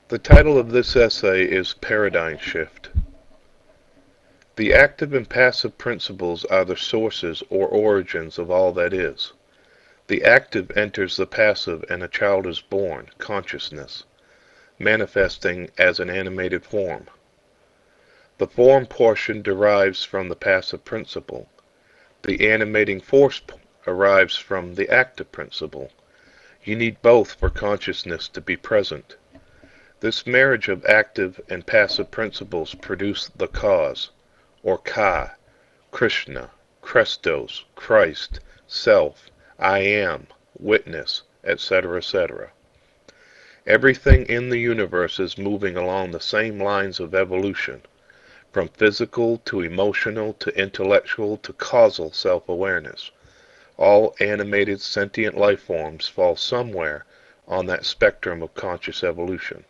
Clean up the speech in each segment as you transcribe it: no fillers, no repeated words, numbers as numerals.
The title of this essay is Paradigm Shift. The active and passive principles are the sources or origins of all that is. The active enters the passive and a child is born, consciousness, manifesting as an animated form. The form portion derives from the passive principle. The animating force arrives from the active principle. You need both for consciousness to be present. This marriage of active and passive principles produce the cause, or Ka, Krishna, Christos, Christ, Self, I am, Witness, etc., etc. Everything in the universe is moving along the same lines of evolution, from physical to emotional to intellectual to causal self-awareness. All animated sentient life forms fall somewhere on that spectrum of conscious evolution.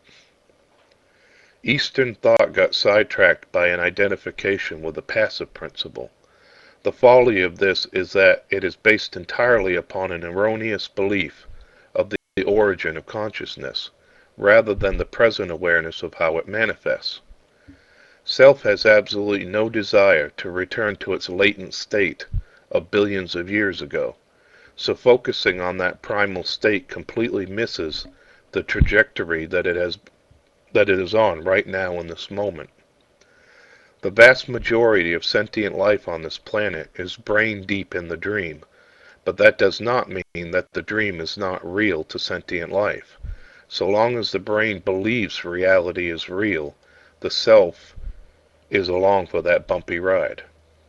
Eastern thought got sidetracked by an identification with the passive principle. The folly of this is that it is based entirely upon an erroneous belief of the origin of consciousness, rather than the present awareness of how it manifests. Self has absolutely no desire to return to its latent state of billions of years ago, so focusing on that primal state completely misses the trajectory that it is on right now in this moment. The vast majority of sentient life on this planet is brain deep in the dream, but that does not mean that the dream is not real to sentient life. So long as the brain believes reality is real, the self is along for that bumpy ride.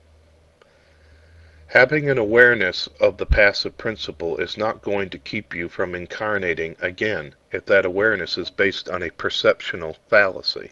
Having an awareness of the passive principle is not going to keep you from incarnating again if that awareness is based on a perceptional fallacy.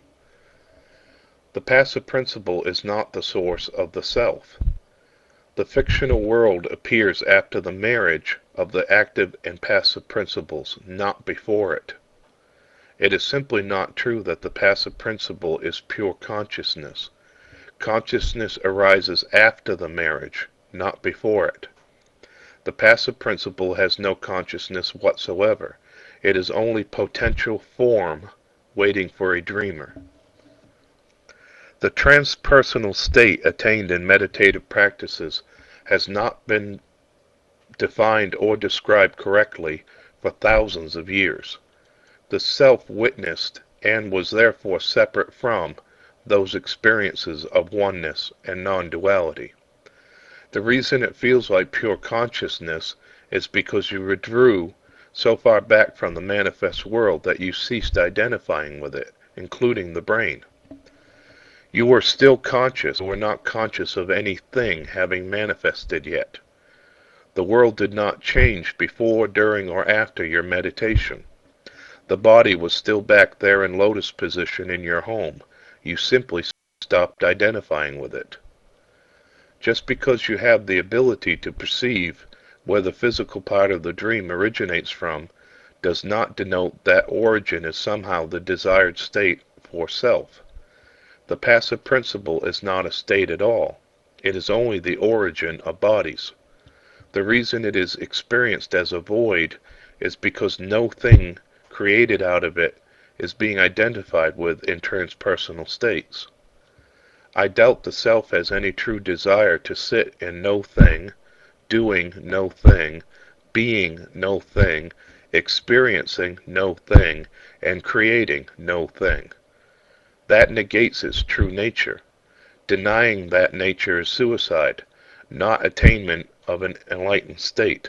The passive principle is not the source of the self. The fictional world appears after the marriage of the active and passive principles, not before it. It is simply not true that the passive principle is pure consciousness. Consciousness arises after the marriage, not before it. The passive principle has no consciousness whatsoever. It is only potential form waiting for a dreamer. The transpersonal state attained in meditative practices has not been defined or described correctly for thousands of years. The self witnessed and was therefore separate from those experiences of oneness and non-duality. The reason it feels like pure consciousness is because you withdrew so far back from the manifest world that you ceased identifying with it, including the brain. You were still conscious, but were not conscious of anything having manifested yet. The world did not change before, during, or after your meditation. The body was still back there in lotus position in your home. You simply stopped identifying with it. Just because you have the ability to perceive where the physical part of the dream originates from does not denote that origin is somehow the desired state for self. The passive principle is not a state at all. It is only the origin of bodies. The reason it is experienced as a void is because no thing created out of it is being identified with in transpersonal states. I doubt the self has any true desire to sit in no thing, doing no thing, being no thing, experiencing no thing, and creating no thing. That negates its true nature. Denying that nature is suicide, not attainment of an enlightened state.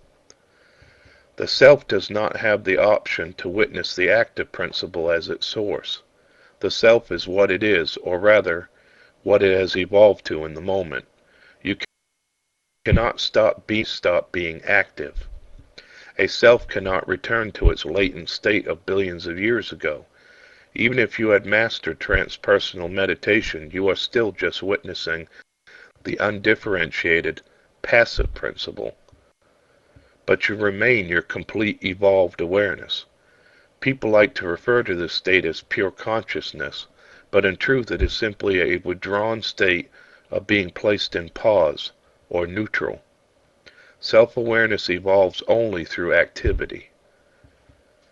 The self does not have the option to witness the active principle as its source. The self is what it is, or rather, what it has evolved to in the moment. You cannot stop being active. A self cannot return to its latent state of billions of years ago. Even if you had mastered transpersonal meditation, you are still just witnessing the undifferentiated, passive principle. But you remain your complete evolved awareness. People like to refer to this state as pure consciousness, but in truth it is simply a withdrawn state of being placed in pause, or neutral. Self-awareness evolves only through activity.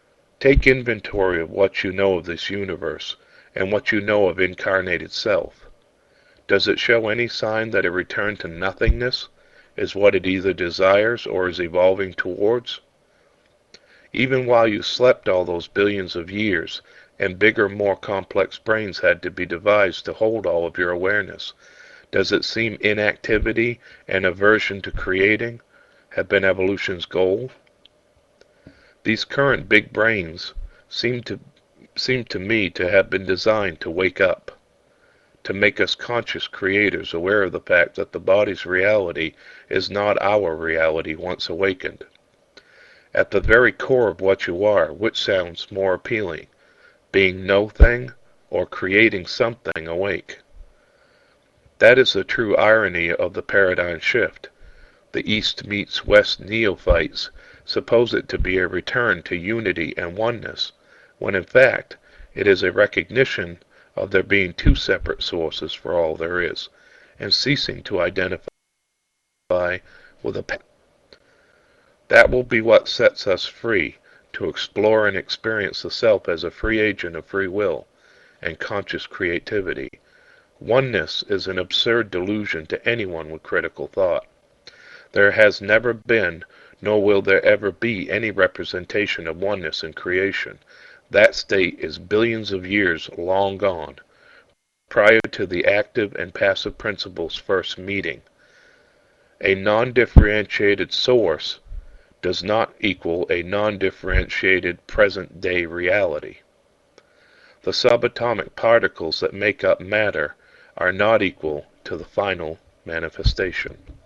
Take inventory of what you know of this universe and what you know of incarnated self. Does it show any sign that a return to nothingness is what it either desires or is evolving towards? Even while you slept all those billions of years, and bigger, more complex brains had to be devised to hold all of your awareness, does it seem inactivity and aversion to creating have been evolution's goal? These current big brains seem to me to have been designed to wake up, to make us conscious creators aware of the fact that the body's reality is not our reality once awakened. At the very core of what you are, which sounds more appealing, being no thing or creating something awake? That is the true irony of the paradigm shift. The East meets West neophytes suppose it to be a return to unity and oneness, when in fact it is a recognition of there being two separate sources for all there is, and ceasing to identify with a path. That will be what sets us free to explore and experience the self as a free agent of free will and conscious creativity. Oneness is an absurd delusion to anyone with critical thought. There has never been, nor will there ever be, any representation of oneness in creation. That state is billions of years long gone, prior to the active and passive principles first meeting. A non-differentiated source does not equal a non-differentiated present-day reality. The subatomic particles that make up matter are not equal to the final manifestation.